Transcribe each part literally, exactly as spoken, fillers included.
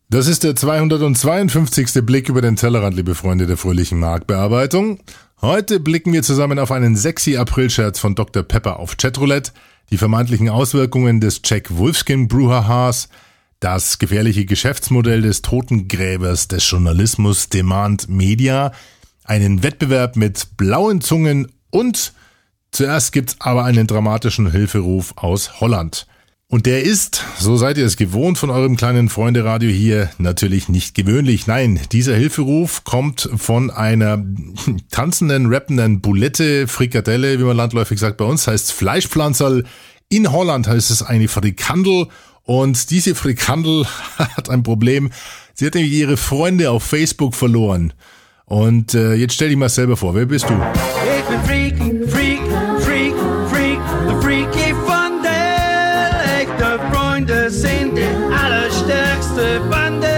Das ist der zweihundertzweiundfünfzigste Blick über den Tellerrand, liebe Freunde der fröhlichen Marktbearbeitung. Heute blicken wir zusammen auf einen sexy April-Scherz von Doktor Pepper auf Chatroulette, die vermeintlichen Auswirkungen des Jack Wolfskin-Brouhahas, das gefährliche Geschäftsmodell des Totengräbers des Journalismus Demand Media, einen Wettbewerb mit blauen Zungen und zuerst gibt's aber einen dramatischen Hilferuf aus Holland. Und der ist, so seid ihr es gewohnt von eurem kleinen Freunde-Radio hier, natürlich nicht gewöhnlich. Nein, dieser Hilferuf kommt von einer tanzenden, rappenden Boulette, Frikadelle, wie man landläufig sagt bei uns, heißt Fleischpflanzerl. In Holland heißt es eine Frikandel und diese Frikandel hat ein Problem. Sie hat nämlich ihre Freunde auf Facebook verloren. Und äh, jetzt stell dich mal selber vor, wer bist du? Ich bin Freak, Freak, Freak, Freak, the Freaky von der echte Freunde sind die allerstärkste Bande.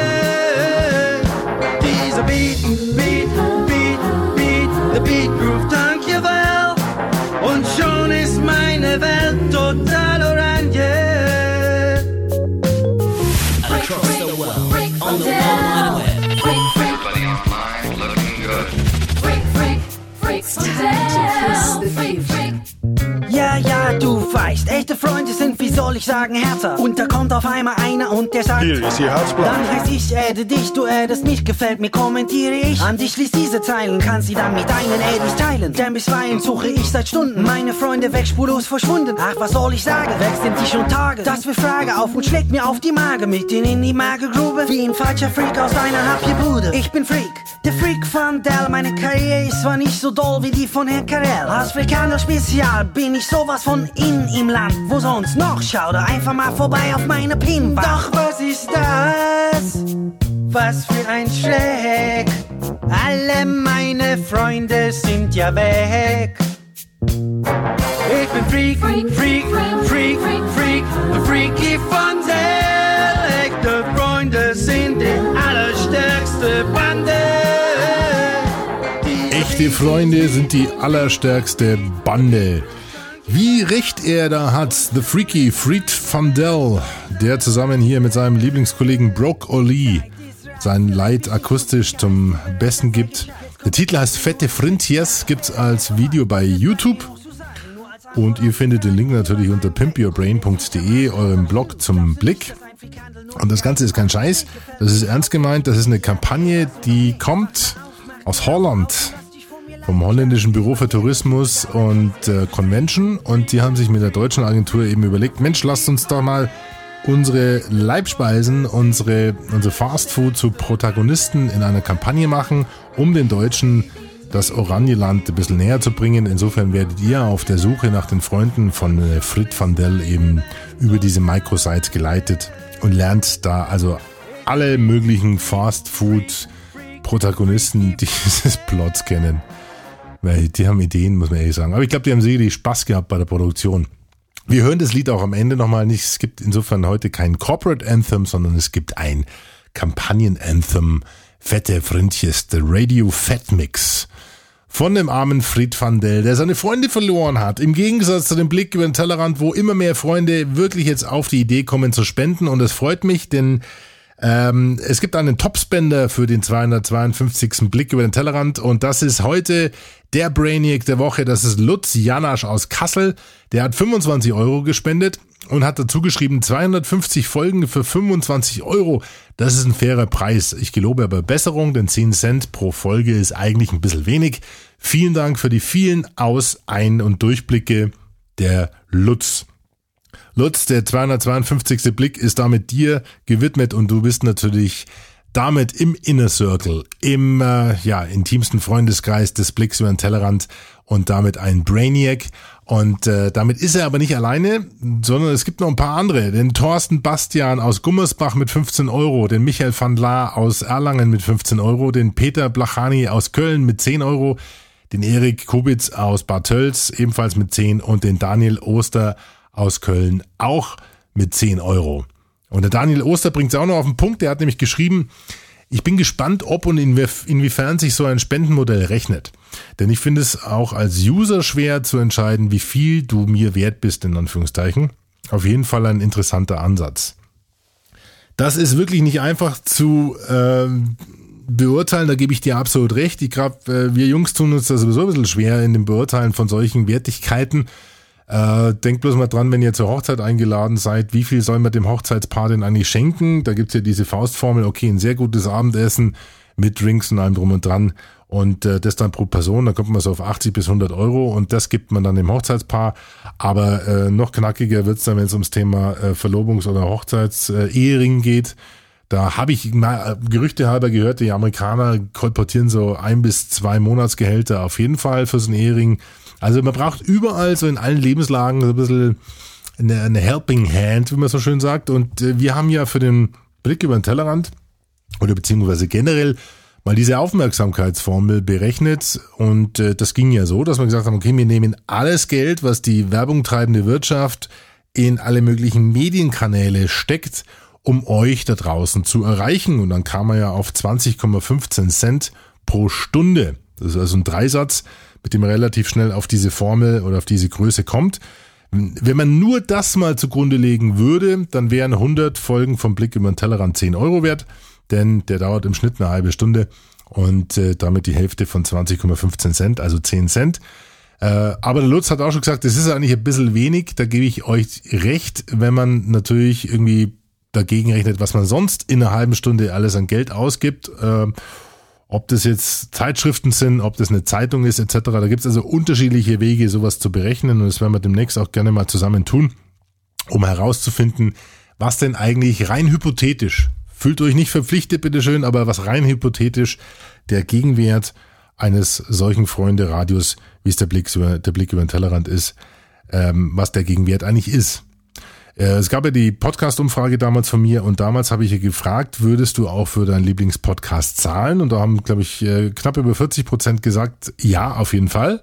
Dieser Beat, Beat, Beat, Beat, the Beat Groove dank your well. Und schon ist meine Welt total orange. Across the world, on the world wide web. Everybody online looking good. Freak, freak, freaks down. Freak, freak. Ja, ja, du weißt, echte Freunde sind, wie soll ich sagen, härter. Und da kommt auf einmal einer und der sagt, hier ist Ihr Herzblatt. Dann heißt ich adde dich, du addest mich, gefällt mir, kommentiere ich. An dich liest diese Zeilen, kann sie dann mit deinen Addies teilen. Denn bisweilen suche ich seit Stunden meine Freunde weg, spurlos verschwunden. Ach, was soll ich sagen, wächst in dich und Tage. Das wir Frage auf und schlägt mir auf die Mage, mit denen in die Magegrube. Wie ein falscher Freak aus deiner Happy-Bude. Ich bin Freak, der Freak von Dell. Meine Karriere ist zwar nicht so doll wie die von Herrn Karel. Als Frikaner Spezial bin ich sowas von in im Land, wo sonst noch? Schau da einfach mal vorbei auf meine Pinwand. Doch was ist das? Was für ein Schreck. Alle meine Freunde sind ja weg. Ich bin Freak, Freak, Freak, Freak, Freak, the Freaky von der echte Freunde sind die allerstärkste Bande. Echte Freunde sind die allerstärkste Bande. Wie recht er da hat, The Freaky Fried van Dell, der zusammen hier mit seinem Lieblingskollegen Brock Oli sein Lied akustisch zum Besten gibt. Der Titel heißt Fette Frintjes, gibt's als Video bei YouTube. Und ihr findet den Link natürlich unter pimp your brain punkt de, eurem Blog zum Blick. Und das Ganze ist kein Scheiß, das ist ernst gemeint, das ist eine Kampagne, die kommt aus Holland. Vom holländischen Büro für Tourismus und äh, Convention, und die haben sich mit der deutschen Agentur eben überlegt, Mensch, lasst uns doch mal unsere Leibspeisen, unsere, unsere Fastfood zu Protagonisten in einer Kampagne machen, um den Deutschen das Oranjeland ein bisschen näher zu bringen. Insofern werdet ihr auf der Suche nach den Freunden von äh, Fried van Dell eben über diese Microsite geleitet und lernt da also alle möglichen Fastfood-Protagonisten dieses Plots kennen. Weil die haben Ideen, muss man ehrlich sagen. Aber ich glaube, die haben sicherlich Spaß gehabt bei der Produktion. Wir hören das Lied auch am Ende nochmal nicht. Es gibt insofern heute kein Corporate Anthem, sondern es gibt ein Kampagnen-Anthem. Fette Frintjes, The Radio Fat Mix. Von dem armen Fried van Dell, der seine Freunde verloren hat. Im Gegensatz zu dem Blick über den Tellerrand, wo immer mehr Freunde wirklich jetzt auf die Idee kommen zu spenden. Und es freut mich, denn Ähm, es gibt einen Topspender für den zweihundertzweiundfünfzigsten Blick über den Tellerrand, und das ist heute der Brainiac der Woche. Das ist Lutz Janasch aus Kassel. Der hat fünfundzwanzig Euro gespendet und hat dazu geschrieben, zweihundertfünfzig Folgen für fünfundzwanzig Euro. Das ist ein fairer Preis. Ich gelobe aber Besserung, denn zehn Cent pro Folge ist eigentlich ein bisschen wenig. Vielen Dank für die vielen Aus-, Ein- und Durchblicke, der Lutz. Lutz, der zweihundertzweiundfünfzigste Blick ist damit dir gewidmet, und du bist natürlich damit im Inner Circle, im äh, ja intimsten Freundeskreis des Blicks über den Tellerrand und damit ein Brainiac. Und äh, damit ist er aber nicht alleine, sondern es gibt noch ein paar andere. Den Thorsten Bastian aus Gummersbach mit fünfzehn Euro, den Michael van Laar aus Erlangen mit fünfzehn Euro, den Peter Blachani aus Köln mit zehn Euro, den Erik Kubitz aus Bad Tölz ebenfalls mit zehn und den Daniel Oster aus Köln auch mit zehn Euro. Und der Daniel Oster bringt es auch noch auf den Punkt, der hat nämlich geschrieben, ich bin gespannt, ob und inwiefern sich so ein Spendenmodell rechnet. Denn ich finde es auch als User schwer zu entscheiden, wie viel du mir wert bist, in Anführungszeichen. Auf jeden Fall ein interessanter Ansatz. Das ist wirklich nicht einfach zu ähm, beurteilen, da gebe ich dir absolut recht. Ich glaube, äh, wir Jungs tun uns da sowieso ein bisschen schwer in dem Beurteilen von solchen Wertigkeiten. Äh, denkt bloß mal dran, wenn ihr zur Hochzeit eingeladen seid, wie viel soll man dem Hochzeitspaar denn eigentlich schenken? Da gibt's ja diese Faustformel, okay, ein sehr gutes Abendessen mit Drinks und allem drum und dran und äh, das dann pro Person, da kommt man so auf achtzig bis hundert Euro und das gibt man dann dem Hochzeitspaar, aber äh, noch knackiger wird's dann, wenn es ums Thema äh, Verlobungs- oder Hochzeits-Ehering äh, geht. Da habe ich mal Gerüchte halber gehört, die Amerikaner kolportieren so ein bis zwei Monatsgehälter auf jeden Fall für so einen Ehering. Also man braucht überall so in allen Lebenslagen so ein bisschen eine, eine Helping Hand, wie man so schön sagt. Und äh, wir haben ja für den Blick über den Tellerrand oder beziehungsweise generell mal diese Aufmerksamkeitsformel berechnet. Und äh, das ging ja so, dass wir gesagt haben, okay, wir nehmen alles Geld, was die Werbung treibende Wirtschaft in alle möglichen Medienkanäle steckt, um euch da draußen zu erreichen. Und dann kam man ja auf zwanzig Komma fünfzehn Cent pro Stunde. Das ist also ein Dreisatz, mit dem man relativ schnell auf diese Formel oder auf diese Größe kommt. Wenn man nur das mal zugrunde legen würde, dann wären hundert Folgen vom Blick über den Tellerrand zehn Euro wert, denn der dauert im Schnitt eine halbe Stunde und äh, damit die Hälfte von zwanzig Komma fünfzehn Cent, also zehn Cent. Äh, aber der Lutz hat auch schon gesagt, das ist eigentlich ein bisschen wenig, da gebe ich euch recht, wenn man natürlich irgendwie dagegen rechnet, was man sonst in einer halben Stunde alles an Geld ausgibt, äh, ob das jetzt Zeitschriften sind, ob das eine Zeitung ist et cetera. Da gibt es also unterschiedliche Wege, sowas zu berechnen und das werden wir demnächst auch gerne mal zusammen tun, um herauszufinden, was denn eigentlich rein hypothetisch, fühlt euch nicht verpflichtet, bitteschön, aber was rein hypothetisch der Gegenwert eines solchen Freunde-Radios, wie es der Blick über, der Blick über den Tellerrand ist, ähm, was der Gegenwert eigentlich ist. Es gab ja die Podcast-Umfrage damals von mir und damals habe ich ja gefragt, würdest du auch für deinen Lieblingspodcast zahlen? Und da haben, glaube ich, knapp über vierzig Prozent gesagt, ja, auf jeden Fall.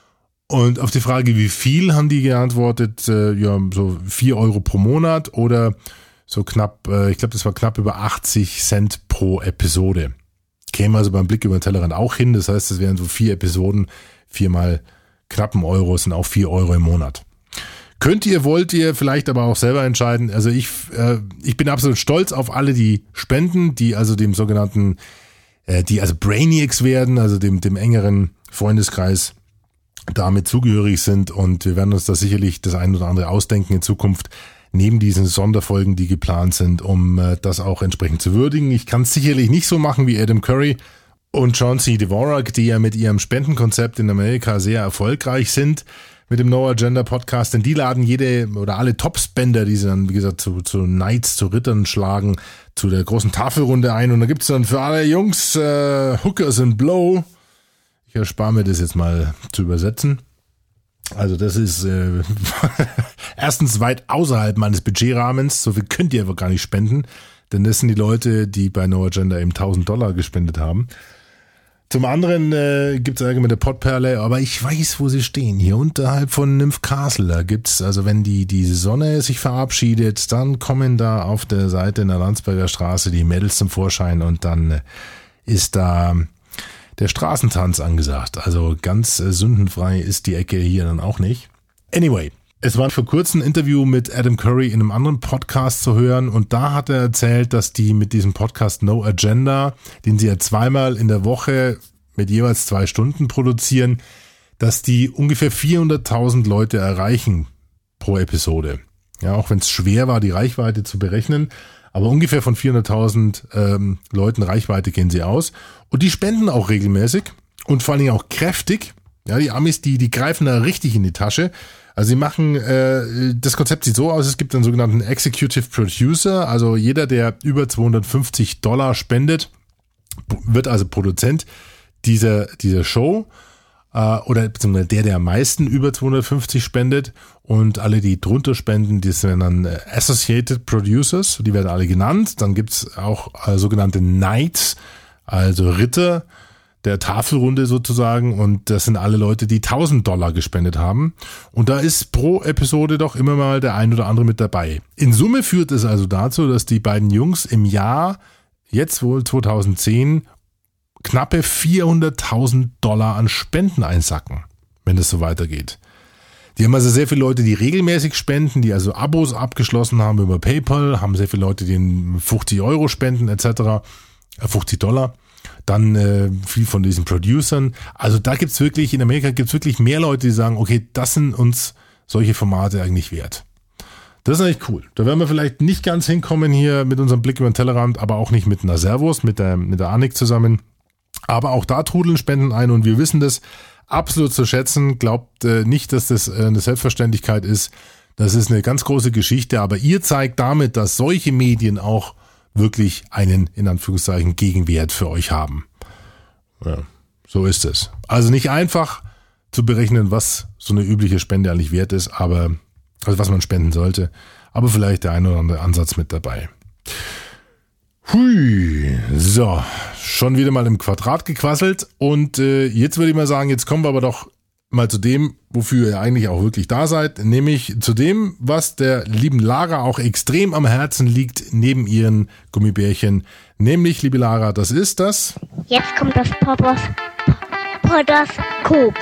Und auf die Frage, wie viel, haben die geantwortet, ja, so vier Euro pro Monat oder so knapp, ich glaube, das war knapp über achtzig Cent pro Episode. Käme also beim Blick über den Tellerrand auch hin, das heißt, das wären so vier Episoden, viermal knapp ein Euro, sind auch vier Euro im Monat. Könnt ihr, wollt ihr, vielleicht aber auch selber entscheiden. Also ich äh, ich bin absolut stolz auf alle, die spenden, die also dem sogenannten, äh, die also Brainiacs werden, also dem dem engeren Freundeskreis damit zugehörig sind. Und wir werden uns da sicherlich das ein oder andere ausdenken in Zukunft, neben diesen Sonderfolgen, die geplant sind, um äh, das auch entsprechend zu würdigen. Ich kann es sicherlich nicht so machen wie Adam Curry und Chauncey Dvorak, die ja mit ihrem Spendenkonzept in Amerika sehr erfolgreich sind, mit dem No Agenda Podcast, denn die laden jede oder alle Top-Spender, die sie dann, wie gesagt, zu, zu Knights, zu Rittern schlagen, zu der großen Tafelrunde ein und da gibt's dann für alle Jungs äh, Hookers and Blow. Ich erspare mir das jetzt mal zu übersetzen. Also das ist äh, erstens weit außerhalb meines Budgetrahmens, so viel könnt ihr aber gar nicht spenden, denn das sind die Leute, die bei No Agenda eben tausend Dollar gespendet haben. Zum anderen äh, gibt es allgemeine Podperle, aber ich weiß, wo sie stehen. Hier unterhalb von Nymph Castle, da gibt's, also wenn die die Sonne sich verabschiedet, dann kommen da auf der Seite in der Landsberger Straße die Mädels zum Vorschein und dann äh, ist da der Straßentanz angesagt. Also ganz äh, sündenfrei ist die Ecke hier dann auch nicht. Anyway, es war vor kurzem ein Interview mit Adam Curry in einem anderen Podcast zu hören und da hat er erzählt, dass die mit diesem Podcast No Agenda, den sie ja zweimal in der Woche mit jeweils zwei Stunden produzieren, dass die ungefähr vierhunderttausend Leute erreichen pro Episode. Ja, auch wenn es schwer war, die Reichweite zu berechnen, aber ungefähr von vierhunderttausend ähm, Leuten Reichweite gehen sie aus und die spenden auch regelmäßig und vor allen Dingen auch kräftig. Ja, die Amis, die die greifen da richtig in die Tasche. Also sie machen, äh, das Konzept sieht so aus, es gibt einen sogenannten Executive Producer, also jeder, der über zweihundertfünfzig Dollar spendet, wird also Produzent dieser dieser Show äh, oder beziehungsweise der, der am meisten über zweihundertfünfzig spendet und alle, die drunter spenden, die sind dann Associated Producers, die werden alle genannt. Dann gibt's auch äh, sogenannte Knights, also Ritter der Tafelrunde sozusagen und das sind alle Leute, die tausend Dollar gespendet haben und da ist pro Episode doch immer mal der ein oder andere mit dabei. In Summe führt es also dazu, dass die beiden Jungs im Jahr, jetzt wohl zweitausendzehn, knappe vierhunderttausend Dollar an Spenden einsacken, wenn es so weitergeht. Die haben also sehr viele Leute, die regelmäßig spenden, die also Abos abgeschlossen haben über PayPal, haben sehr viele Leute, die fünfzig Euro spenden et cetera, fünfzig Dollar. Dann äh, viel von diesen Producern. Also da gibt's wirklich, in Amerika gibt's wirklich mehr Leute, die sagen, okay, das sind uns solche Formate eigentlich wert. Das ist eigentlich cool. Da werden wir vielleicht nicht ganz hinkommen hier mit unserem Blick über den Tellerrand, aber auch nicht mit einer Servus, mit der, mit der Annik zusammen. Aber auch da trudeln Spenden ein und wir wissen das absolut zu schätzen. Glaubt äh, nicht, dass das äh, eine Selbstverständlichkeit ist. Das ist eine ganz große Geschichte, aber ihr zeigt damit, dass solche Medien auch wirklich einen, in Anführungszeichen, Gegenwert für euch haben. Ja, so ist es. Also nicht einfach zu berechnen, was so eine übliche Spende eigentlich wert ist, aber, also was man spenden sollte, aber vielleicht der ein oder andere Ansatz mit dabei. Hui, so, schon wieder mal im Quadrat gequasselt und äh, jetzt würde ich mal sagen, jetzt kommen wir aber doch mal zu dem, wofür ihr eigentlich auch wirklich da seid, nämlich zu dem, was der lieben Lara auch extrem am Herzen liegt, neben ihren Gummibärchen. Nämlich, liebe Lara, das ist das... Jetzt kommt das Papas Podoskop.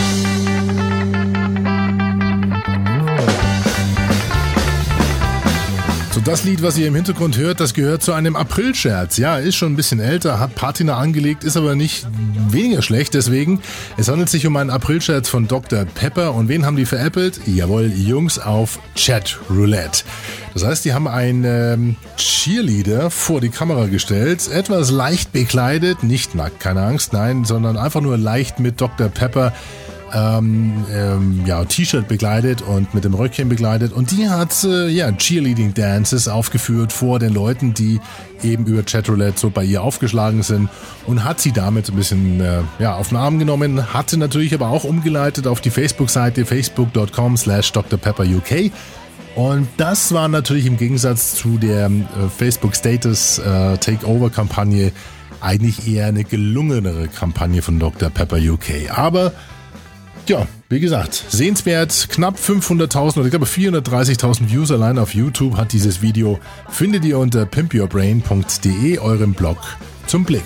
So, das Lied, was ihr im Hintergrund hört, das gehört zu einem Aprilscherz. Ja, ist schon ein bisschen älter, hat Patina angelegt, ist aber nicht weniger schlecht, deswegen. Es handelt sich um einen Aprilscherz von Doktor Pepper. Und wen haben die veräppelt? Jawohl, Jungs auf Chatroulette. Das heißt, die haben einen ähm, Cheerleader vor die Kamera gestellt, etwas leicht bekleidet, nicht nackt, keine Angst, nein, sondern einfach nur leicht mit Doktor Pepper Ähm, ähm, ja, T-Shirt begleitet und mit dem Röckchen begleitet und die hat äh, ja Cheerleading Dances aufgeführt vor den Leuten, die eben über Chatroulette so bei ihr aufgeschlagen sind und hat sie damit ein bisschen äh, ja, auf den Arm genommen, hatte natürlich aber auch umgeleitet auf die Facebook-Seite facebook dot com slash Dr Pepper U K und das war natürlich im Gegensatz zu der äh, Facebook Status äh, Takeover Kampagne eigentlich eher eine gelungenere Kampagne von Doktor Pepper U K, aber ja, wie gesagt, sehenswert, knapp fünfhunderttausend oder ich glaube vierhundertdreißigtausend Views allein auf YouTube hat dieses Video. Findet ihr unter pimp your brain punkt de, eurem Blog zum Blick.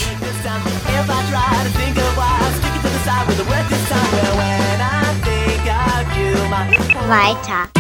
Weiter.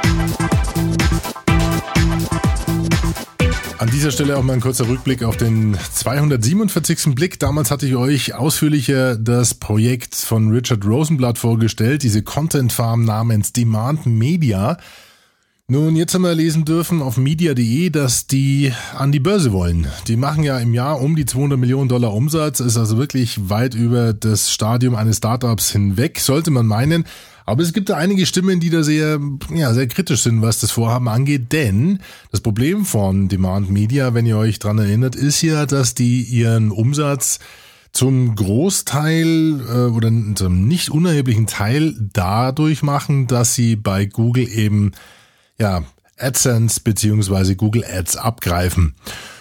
An dieser Stelle auch mal ein kurzer Rückblick auf den zweihundertsiebenundvierzigsten Blick. Damals hatte ich euch ausführlicher das Projekt von Richard Rosenblatt vorgestellt, diese Content Farm namens Demand Media. Nun, jetzt haben wir lesen dürfen auf media punkt de, dass die an die Börse wollen. Die machen ja im Jahr um die zweihundert Millionen Dollar Umsatz, ist also wirklich weit über das Stadium eines Startups hinweg, sollte man meinen. Aber es gibt da einige Stimmen, die da sehr, ja, sehr kritisch sind, was das Vorhaben angeht, denn das Problem von Demand Media, wenn ihr euch dran erinnert, ist ja, dass die ihren Umsatz zum Großteil äh, oder zum nicht unerheblichen Teil dadurch machen, dass sie bei Google eben, ja, AdSense beziehungsweise Google Ads abgreifen.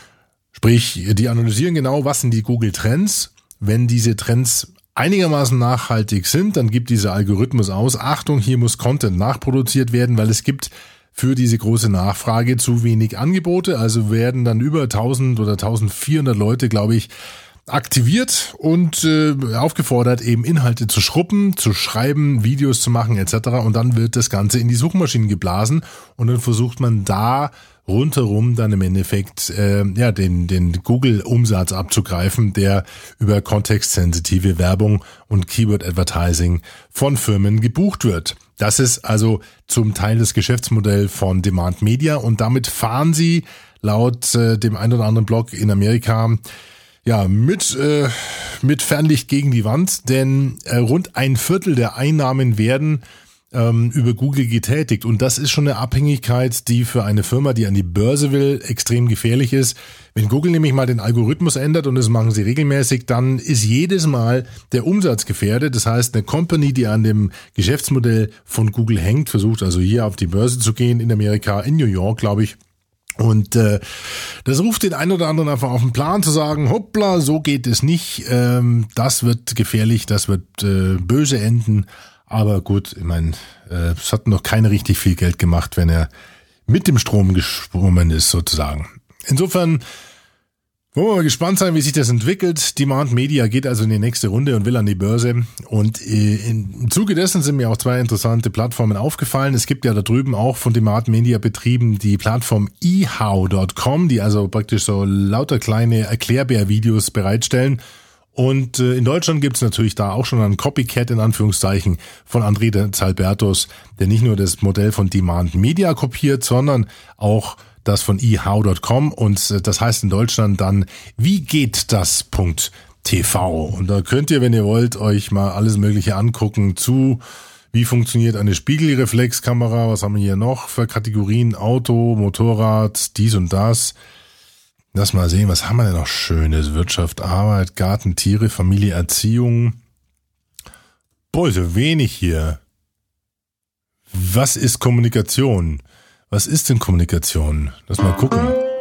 Sprich, die analysieren genau, was sind die Google Trends, wenn diese Trends einigermaßen nachhaltig sind, dann gibt dieser Algorithmus aus, Achtung, hier muss Content nachproduziert werden, weil es gibt für diese große Nachfrage zu wenig Angebote, also werden dann über tausend oder eintausendvierhundert Leute, glaube ich, aktiviert und äh, aufgefordert, eben Inhalte zu schruppen, zu schreiben, Videos zu machen et cetera. Und dann wird das Ganze in die Suchmaschinen geblasen und dann versucht man da rundherum dann im Endeffekt äh, ja den den Google-Umsatz abzugreifen, der über kontextsensitive Werbung und Keyword-Advertising von Firmen gebucht wird. Das ist also zum Teil das Geschäftsmodell von Demand Media und damit fahren sie laut äh, dem einen oder anderen Blog in Amerika ja mit äh, mit Fernlicht gegen die Wand, denn äh, rund ein Viertel der Einnahmen werden über Google getätigt und das ist schon eine Abhängigkeit, die für eine Firma, die an die Börse will, extrem gefährlich ist. Wenn Google nämlich mal den Algorithmus ändert und das machen sie regelmäßig, dann ist jedes Mal der Umsatz gefährdet. Das heißt, eine Company, die an dem Geschäftsmodell von Google hängt, versucht also hier auf die Börse zu gehen in Amerika, in New York, glaube ich. Und äh, das ruft den einen oder anderen einfach auf den Plan zu sagen, hoppla, so geht es nicht, ähm, das wird gefährlich, das wird äh, böse enden. Aber gut, ich meine, äh, es hat noch keiner richtig viel Geld gemacht, wenn er mit dem Strom gesprungen ist, sozusagen. Insofern Wollen wir mal gespannt sein, wie sich das entwickelt. Demand Media geht also in die nächste Runde und will an die Börse. Und im Zuge dessen sind mir auch zwei interessante Plattformen aufgefallen. Es gibt ja da drüben auch von Demand Media betrieben die Plattform e how Punkt com, die also praktisch so lauter kleine Erklärbär-Videos bereitstellen. Und in Deutschland gibt es natürlich da auch schon einen Copycat in Anführungszeichen von André Zalbertus, der nicht nur das Modell von Demand Media kopiert, sondern auch das von e how Punkt com, und das heißt in Deutschland dann wie geht das Punkt t v. Und da könnt ihr, wenn ihr wollt, euch mal alles Mögliche angucken zu, wie funktioniert eine Spiegelreflexkamera, was haben wir hier noch für Kategorien, Auto, Motorrad, dies und das. Lass mal sehen, was haben wir denn noch Schönes? Wirtschaft, Arbeit, Garten, Tiere, Familie, Erziehung. Boah, so wenig hier. Was ist Kommunikation? Was ist denn Kommunikation? Lass mal gucken.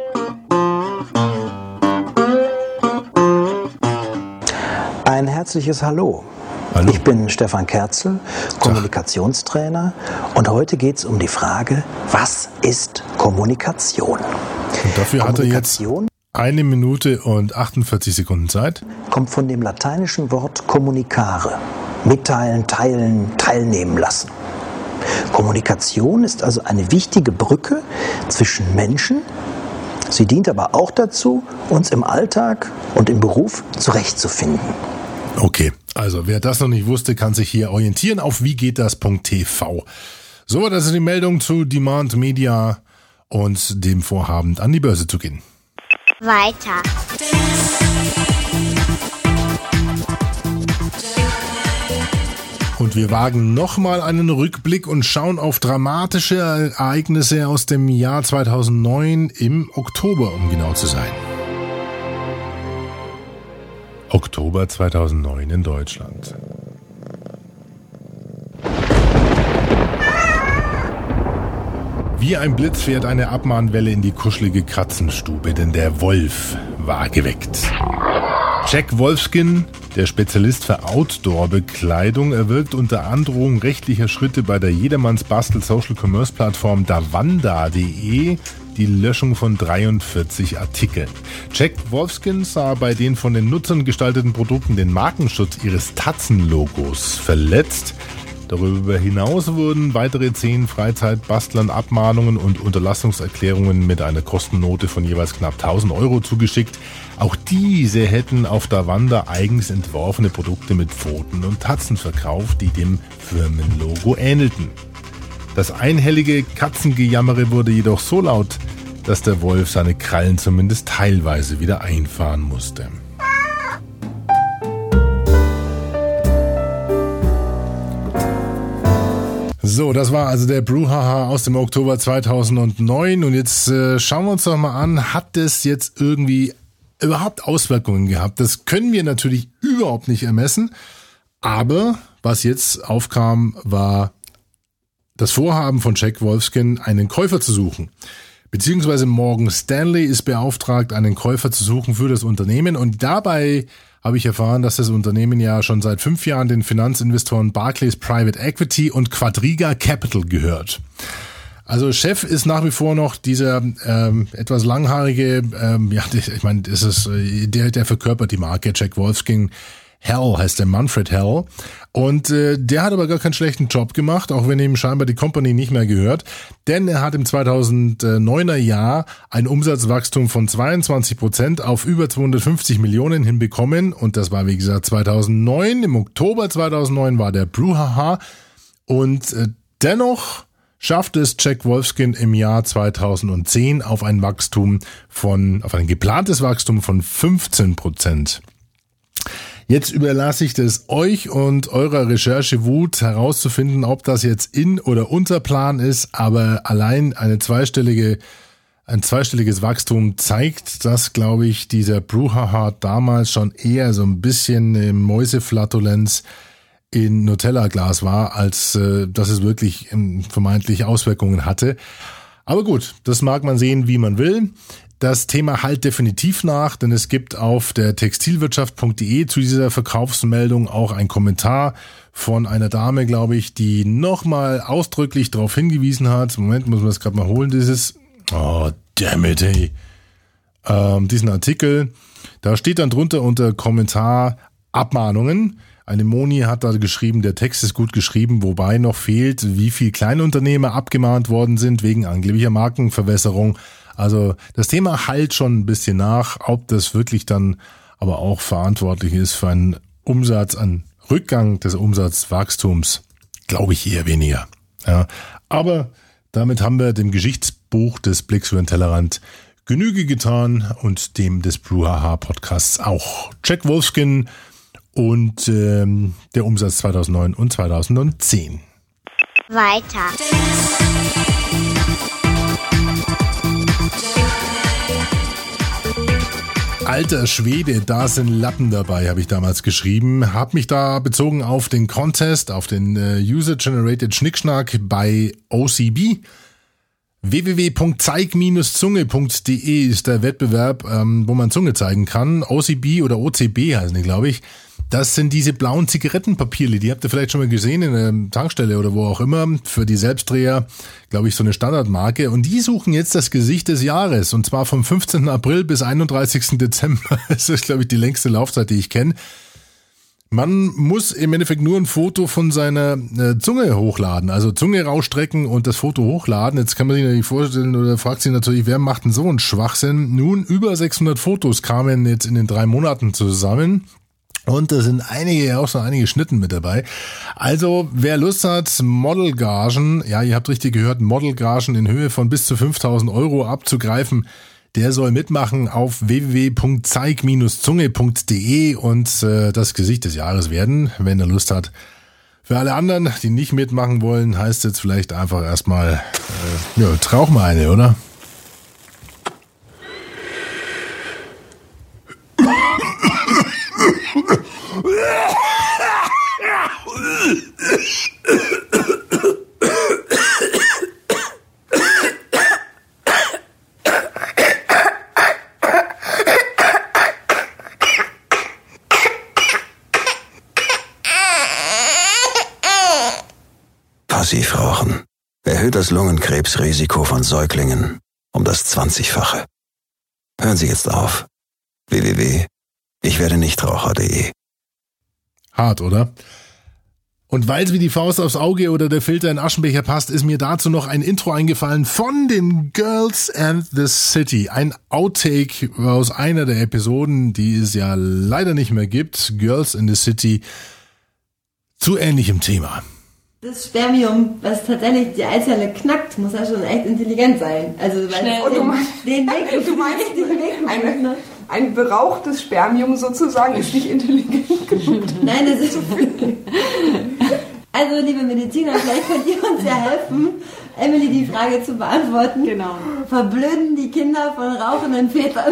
Ein herzliches Hallo. Hallo. Ich bin Stefan Kerzel, Kommunikationstrainer, und heute geht es um die Frage, was ist Kommunikation? Und dafür hat er jetzt eine Minute und achtundvierzig Sekunden Zeit. Kommt von dem lateinischen Wort communicare, mitteilen, teilen, teilnehmen lassen. Kommunikation ist also eine wichtige Brücke zwischen Menschen. Sie dient aber auch dazu, uns im Alltag und im Beruf zurechtzufinden. Okay, also wer das noch nicht wusste, kann sich hier orientieren auf wie geht das Punkt t v. So, das ist die Meldung zu Demand Media und dem Vorhaben, an die Börse zu gehen. Weiter. Und wir wagen nochmal einen Rückblick und schauen auf dramatische Ereignisse aus dem Jahr zweitausendneun im Oktober, um genau zu sein. Oktober zweitausendneun in Deutschland. Wie ein Blitz fährt eine Abmahnwelle in die kuschelige Katzenstube, denn der Wolf war geweckt. Jack Wolfskin, der Spezialist für Outdoor-Bekleidung, erwirkt unter Androhung rechtlicher Schritte bei der Jedermanns-Bastel-Social-Commerce-Plattform davanda punkt de die Löschung von dreiundvierzig Artikeln. Jack Wolfskin sah bei den von den Nutzern gestalteten Produkten den Markenschutz ihres Tatzenlogos verletzt. Darüber hinaus wurden weitere zehn Freizeitbastlern Abmahnungen und Unterlassungserklärungen mit einer Kostennote von jeweils knapp tausend Euro zugeschickt. Auch diese hätten auf Davanda eigens entworfene Produkte mit Pfoten und Tatzen verkauft, die dem Firmenlogo ähnelten. Das einhellige Katzengejammere wurde jedoch so laut, dass der Wolf seine Krallen zumindest teilweise wieder einfahren musste. So, das war also der Brouhaha aus dem Oktober zweitausendneun, und jetzt äh, schauen wir uns doch mal an, hat das jetzt irgendwie überhaupt Auswirkungen gehabt? Das können wir natürlich überhaupt nicht ermessen, aber was jetzt aufkam, war das Vorhaben von Jack Wolfskin, einen Käufer zu suchen. Beziehungsweise Morgan Stanley ist beauftragt, einen Käufer zu suchen für das Unternehmen, und dabei habe ich erfahren, dass das Unternehmen ja schon seit fünf Jahren den Finanzinvestoren Barclays Private Equity und Quadriga Capital gehört. Also Chef ist nach wie vor noch dieser ähm, etwas langhaarige, ähm, ja, ich meine, das ist der, der verkörpert die Marke Jack Wolfskin. Hell heißt der, Manfred Hell. Und äh, der hat aber gar keinen schlechten Job gemacht, auch wenn ihm scheinbar die Company nicht mehr gehört. Denn er hat im zweitausenddeuner Jahr ein Umsatzwachstum von zweiundzwanzig Prozent auf über zweihundertfünfzig Millionen hinbekommen. Und das war, wie gesagt, zweitausendneun. Im Oktober zweitausendneun war der Brouhaha. Und äh, dennoch schafft es Jack Wolfskin im Jahr zweitausendzehn auf ein Wachstum von, auf ein geplantes Wachstum von fünfzehn Prozent. Jetzt überlasse ich das euch und eurer Recherchewut herauszufinden, ob das jetzt in oder unter Plan ist, aber allein eine zweistellige, ein zweistelliges Wachstum zeigt, dass, glaube ich, dieser Brouhaha damals schon eher so ein bisschen eine Mäuseflatulenz in Nutella-Glas war, als äh, dass es wirklich ähm, vermeintlich Auswirkungen hatte. Aber gut, das mag man sehen, wie man will. Das Thema halt definitiv nach, denn es gibt auf der textilwirtschaft punkt de zu dieser Verkaufsmeldung auch einen Kommentar von einer Dame, glaube ich, die nochmal ausdrücklich darauf hingewiesen hat. Moment, muss man das gerade mal holen, dieses... Oh, damn it, ey. ähm, diesen Artikel. Da steht dann drunter unter Kommentar Abmahnungen. Eine Moni hat da geschrieben, der Text ist gut geschrieben, wobei noch fehlt, wie viel Kleinunternehmer abgemahnt worden sind wegen angeblicher Markenverwässerung. Also das Thema hallt schon ein bisschen nach, ob das wirklich dann aber auch verantwortlich ist für einen Umsatz, einen Rückgang des Umsatzwachstums, glaube ich eher weniger. Ja, aber damit haben wir dem Geschichtsbuch des Blicks über den Tellerrand Genüge getan und dem des Brouhaha Podcasts auch. Jack Wolfskin und ähm, der Umsatz zweitausendneun und zweitausendzehn. Weiter. Alter Schwede, da sind Lappen dabei, habe ich damals geschrieben. Hab mich da bezogen auf den Contest, auf den äh, User-Generated Schnickschnack bei O C B. w w w punkt zeig Zunge punkt de ist der Wettbewerb, ähm, wo man Zunge zeigen kann. O C B oder O C B heißen die, glaube ich. Das sind diese blauen Zigarettenpapierli, die habt ihr vielleicht schon mal gesehen in der Tankstelle oder wo auch immer. Für die Selbstdreher, glaube ich, so eine Standardmarke. Und die suchen jetzt das Gesicht des Jahres. Und zwar vom fünfzehnten April bis einunddreißigsten Dezember. Das ist, glaube ich, die längste Laufzeit, die ich kenne. Man muss im Endeffekt nur ein Foto von seiner äh, Zunge hochladen, also Zunge rausstrecken und das Foto hochladen. Jetzt kann man sich natürlich vorstellen oder fragt sich natürlich, wer macht denn so einen Schwachsinn? Nun, über sechshundert Fotos kamen jetzt in den drei Monaten zusammen. Und da sind einige, auch so einige Schnitten mit dabei. Also, wer Lust hat, Modelgagen, ja, ihr habt richtig gehört, Modelgagen in Höhe von bis zu fünftausend Euro abzugreifen, der soll mitmachen auf w w w punkt zeig Zunge punkt de und äh, das Gesicht des Jahres werden, wenn er Lust hat. Für alle anderen, die nicht mitmachen wollen, heißt jetzt vielleicht einfach erstmal, äh, ja, trauch mal eine, oder? Passivrauchen erhöht das Lungenkrebsrisiko von Säuglingen um das zwanzigfache. Hören Sie jetzt auf. w w w punkt ich werde nichtraucher punkt de. Hart, oder? Und weil es wie die Faust aufs Auge oder der Filter in Aschenbecher passt, ist mir dazu noch ein Intro eingefallen von den Girls and the City. Ein Outtake aus einer der Episoden, die es ja leider nicht mehr gibt. Girls in the City. Zu ähnlichem Thema. Das Spermium, was tatsächlich die Eizelle knackt, muss ja schon echt intelligent sein. Also, weil Schnell. den, Und du meinst, den Weg, du meinst den Weg eine, ein berauchtes Spermium sozusagen ist nicht intelligent genug. Nein, das ist zu viel. Also, liebe Mediziner, vielleicht könnt ihr uns ja helfen, Emily die Frage zu beantworten. Genau. Verblöden die Kinder von rauchenden Vätern?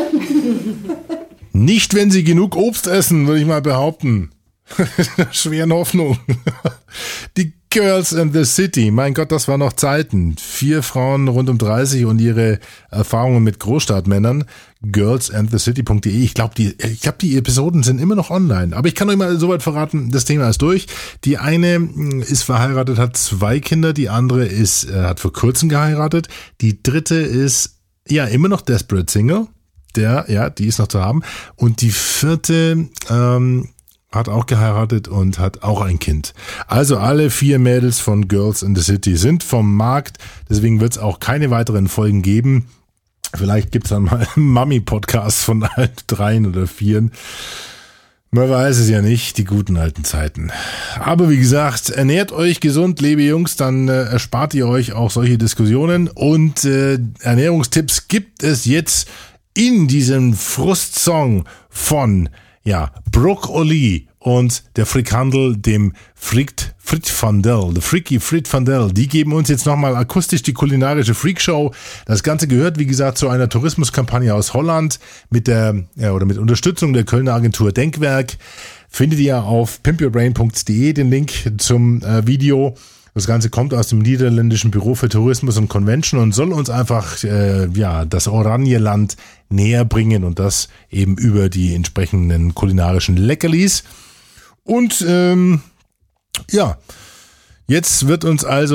Nicht, wenn sie genug Obst essen, würde ich mal behaupten. Schweren Hoffnung. Die Girls and the City, mein Gott, das waren noch Zeiten. Vier Frauen rund um dreißig und ihre Erfahrungen mit Großstadtmännern. girls and the city punkt de. Ich glaube, die, ich glaube, die Episoden sind immer noch online. Aber ich kann euch mal soweit verraten, das Thema ist durch. Die eine ist verheiratet, hat zwei Kinder. Die andere ist, äh, hat vor kurzem geheiratet. Die dritte ist, ja, immer noch desperate Single. Der, ja, die ist noch zu haben. Und die vierte, ähm, hat auch geheiratet und hat auch ein Kind. Also alle vier Mädels von Girls in the City sind vom Markt. Deswegen wird es auch keine weiteren Folgen geben. Vielleicht gibt es dann mal einen Mami-Podcast von allen dreien oder vieren. Man weiß es ja nicht, die guten alten Zeiten. Aber wie gesagt, ernährt euch gesund, liebe Jungs, dann äh, erspart ihr euch auch solche Diskussionen. Und äh, Ernährungstipps gibt es jetzt in diesem Frustsong von ja, Broccoli und der Frickhandel, dem Frikt Fritvandel, der Freaky Fritvandel, die geben uns jetzt nochmal akustisch die kulinarische Freakshow. Das Ganze gehört, wie gesagt, zu einer Tourismuskampagne aus Holland mit der, ja, oder mit Unterstützung der Kölner Agentur Denkwerk. Findet ihr auf pimp your brain punkt de den Link zum äh, Video. Das Ganze kommt aus dem niederländischen Büro für Tourismus und Convention und soll uns einfach äh, ja das Oranjeland näher bringen und das eben über die entsprechenden kulinarischen Leckerlis. Und ähm, ja, jetzt wird uns also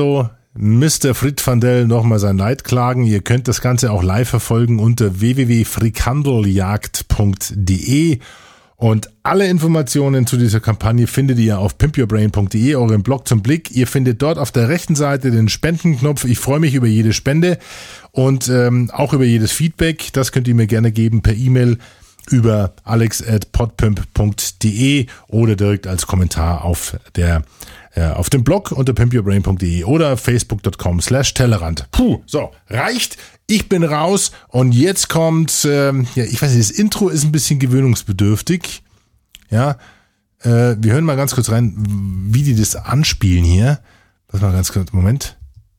Mister Frit van Del nochmal sein Leid klagen. Ihr könnt das Ganze auch live verfolgen unter w w w punkt frikandeljagd punkt d e und alle Informationen zu dieser Kampagne findet ihr auf pimpyourbrain punkt d e, euren Blog zum Blick. Ihr findet dort auf der rechten Seite den Spendenknopf. Ich freue mich über jede Spende und ähm, auch über jedes Feedback. Das könnt ihr mir gerne geben per E-Mail über alex at podpimp punkt d e oder direkt als Kommentar auf der auf dem Blog unter pimpyourbrain punkt d e oder facebook punkt com slash Tellerrand. Puh, so, reicht. Ich bin raus und jetzt kommt, ähm, ja, ich weiß nicht, das Intro ist ein bisschen gewöhnungsbedürftig. Ja, äh, wir hören mal ganz kurz rein, wie die das anspielen hier. Lass mal ganz kurz, Moment.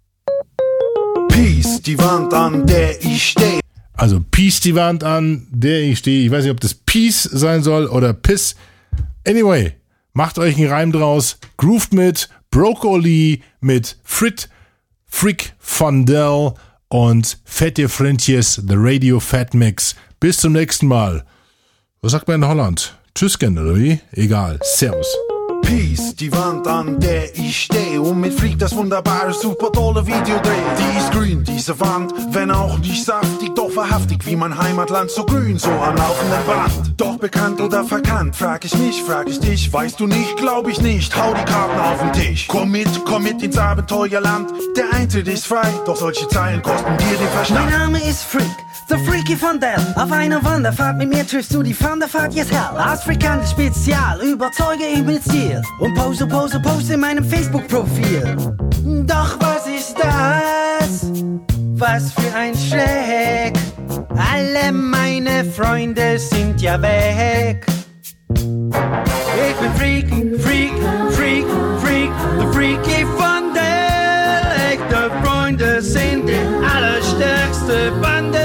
Peace, die Wand, an der ich stehe. Also, Peace, die Wand, an der ich stehe. Ich weiß nicht, ob das Peace sein soll oder Piss. Anyway. Macht euch einen Reim draus, grooved mit Broccoli, mit Frit, Frick van Del und Fette Frentjes, The Radio Fat Mix. Bis zum nächsten Mal. Was sagt man in Holland? Tschüsschen, oder wie? Egal. Servus. Peace, die Wand, an der ich stehe und mit Freak das wunderbare, super tolle Video drehe. Die ist grün, diese Wand, wenn auch nicht saftig, doch wahrhaftig wie mein Heimatland, so grün, so am laufenden Band. Doch bekannt oder verkannt, frag ich mich, frag ich dich, weißt du nicht, glaub ich nicht, hau die Karten auf den Tisch. Komm mit, komm mit ins Abenteuerland, der Eintritt ist frei, doch solche Zeilen kosten dir den Verstand. Mein Name ist Freak, The Freaky van Del. Auf einer Wanderfahrt mit mir triffst du die Wanderfahrt jetzt hell. Afrikanisch Spezial, überzeuge ich mit Stil. Und pose, pose, pose in meinem Facebook-Profil. Doch was ist das? Was für ein Schreck. Alle meine Freunde sind ja weg. Ich bin Freak, Freak, Freak, Freak, The Freaky van Del. Echte Freunde sind die allerstärkste Bande.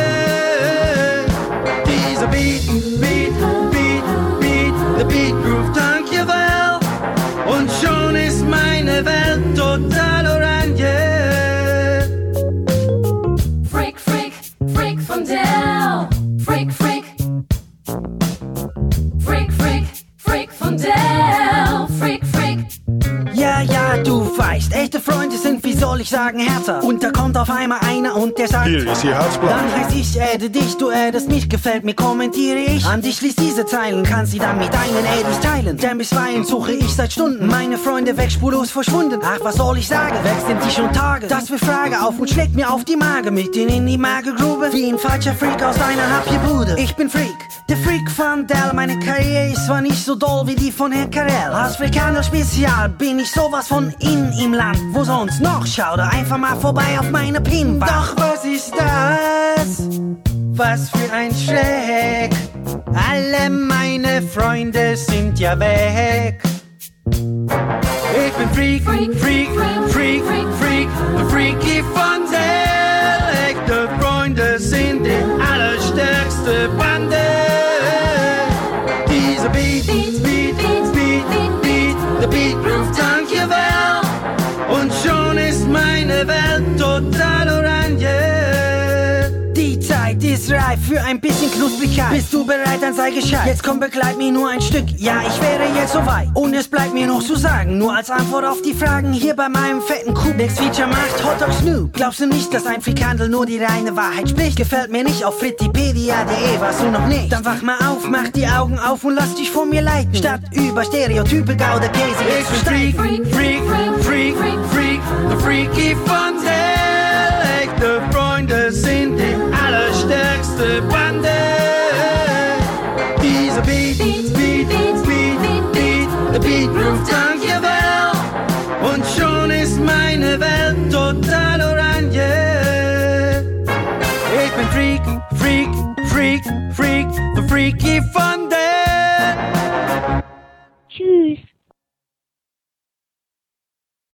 Dieser Beat, Beat, Beat, Beat, the Beat Groove, danke well. Und schon ist meine Welt total orange. Freak, Freak, Freak van Del. Freak, Freak. Freak, Freak, Freak van Del. Freak, Freak. Ja, ja, du weißt, echte Freunde sind, wie soll ich sagen, härter. Und da kommt auf einmal einer und der sagt: Hier ist Ihr Herzblatt. Dann heißt ich adde dich, du addest mich, gefällt mir, kommentiere ich. An dich liest diese Zeilen, kannst sie dann mit deinen Addies teilen. Denn bisweilen suche ich seit Stunden meine Freunde weg, spurlos verschwunden. Ach, was soll ich sagen, wächst in dich und Tage. Das wir Frage auf und schlägt mir auf die Mage, mit denen in die Magegrube, wie ein falscher Freak aus einer Happy-Bude. Ich bin Freak, der Freak van Del. Meine Karriere ist zwar nicht so doll wie die von Herr Karel. Als Afrikaner Spezial bin ich sowas von in im Land. Wo sonst noch? Schau da einfach mal vorbei auf meine Pinball. Doch was ist das? Was für ein Schreck. Alle meine Freunde sind ja weg. Ich bin Freak, Freak, Freak, Freak, Freak, Freak, The Freaky van Del. Echte Freunde sind die allerstärkste Bande. Diese Beat, Beat, Beat, Beat, Beat, Beat, The Beat Groove, danke well. Und schon ist meine Welt total orange. Die Zeit ist reif für ein bisschen Knusprigkeit. Bist du bereit, dann sei gescheit. Jetzt komm, begleit mir nur ein Stück. Ja, ich wäre jetzt soweit. Und es bleibt mir noch zu sagen, nur als Antwort auf die Fragen hier bei meinem fetten Coup. Next Feature macht Hot Dog Snoop. Glaubst du nicht, dass ein Frikandel nur die reine Wahrheit spricht? Gefällt mir nicht, auf frittipedia punkt de, warst du noch nicht? Dann wach mal auf, mach die Augen auf und lass dich von mir leiten. Statt über Stereotype, Gaude, Käse, jetzt versteigen. Freak, Freak, Freak, Freak, Freak, The Freaky van Del. Echte Freunde sind die allerstärkste Bande. Diese Beat, Beat, Beat, Beat, Beat, The Beat Groove, danke well. Und schon ist meine Welt total orange. Ich bin Freak, Freak, Freak, Freak, The Freaky van Del.